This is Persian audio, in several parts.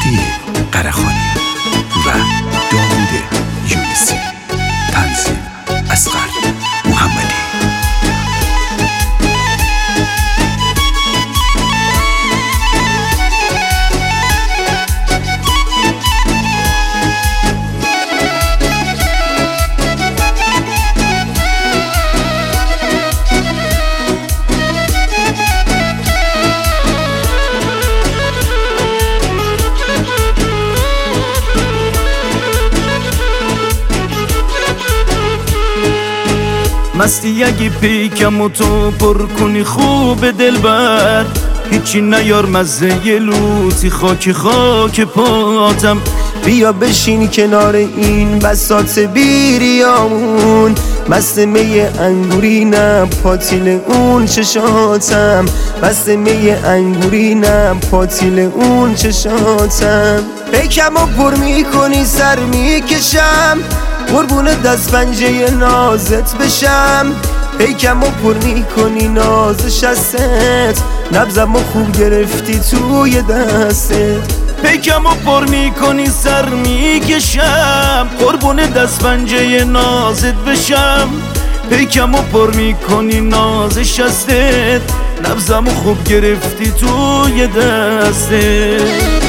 هادی قرخانی و داوود یونسی. تنظیم اصغر محمدی. مستی اگه پیکم و تو پر کنی خوب دلبر، هیچی نیار مزه یه لوتی خاک خاک پاتم. بیا بشین کنار این بساط بیریامون، مست می انگورینم پاتیل اون چشاتم، مست می انگورینم پاتیل اون چشاتم. پیکم و پر میکنی سر میکشم، قربون دست پنجه نازت بشم. پیکم و پر میکنی ناز شستت، نبزم و خوب گرفتی توی دستت. پیکم و پر میکنی سر میکشم، قربون دست پنجه نازت بشم. پیکم و پر میکنی ناز شستت، نبزم و خوب گرفتی توی دستت.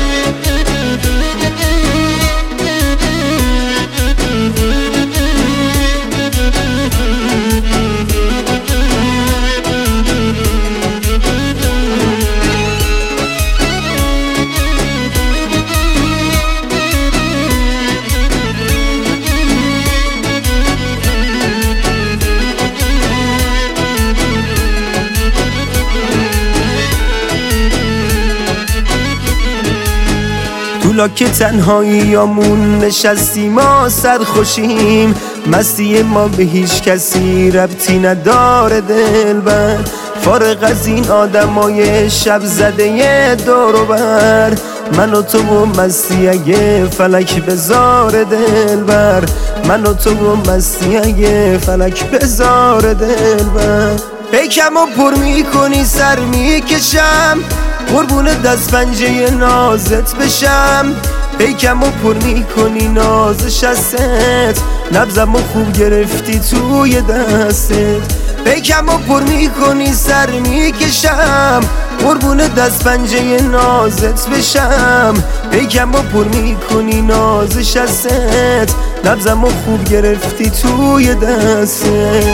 لاک تنهاییامون نشستیم ما سرخوشیم، مستی ما به هیچ کسی ربطی نداره دلبر. فارغ از این آدمای شب زده دور و بر، من و تو و مستی اگه فلک بذاره دلبر، من و تو و مستی اگه فلک بذاره دلبر. پیکم و پر میکنی سر میکشم، قربون دست پنجه نازت بشم. پیکم و پر میکنی ناز شستت، نبزم و خوب گرفتی توی دستت. پیکم و پر میکنی سر میکشم، قربون دست پنجه نازت بشم. پیکم و پر میکنی ناز شستت، نبزم و خوب گرفتی توی دستت.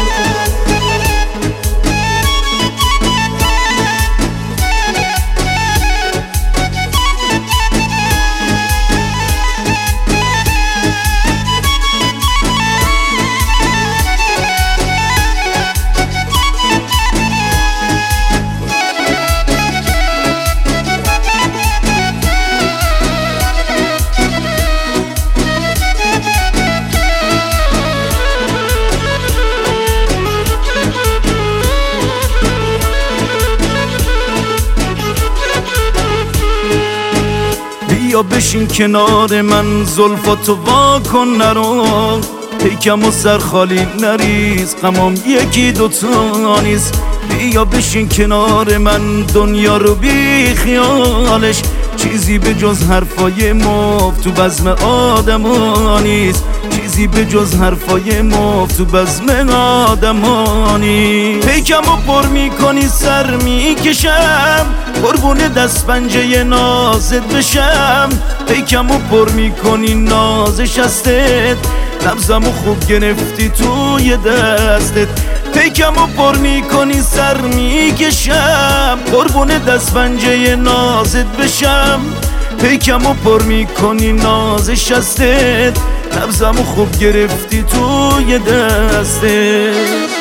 بیا بشین کنار من زلفاتو وا کن نرو، پیکم و سر خالی نریز غمام یکی دوتا نیست. بیا بشین کنار من دنیا رو بی خیالش، چیزی به جز حرفای مفت تو بزم آدما نیست، چیزی به جز حرفای مفت تو بزم آدما نیست. پیکم و پر میکنی سر میکشم، قربون دست پنجه نازت بشم. پیکم و پر میکنی ناز شستت، نبزم و خوب گرفتی توی دستت. پیکم و پر میکنی سر میکشم، قربون دست پنجه نازت بشم. پیکم و پر میکنی ناز شستت، نبزم و خوب گرفتی توی دستت.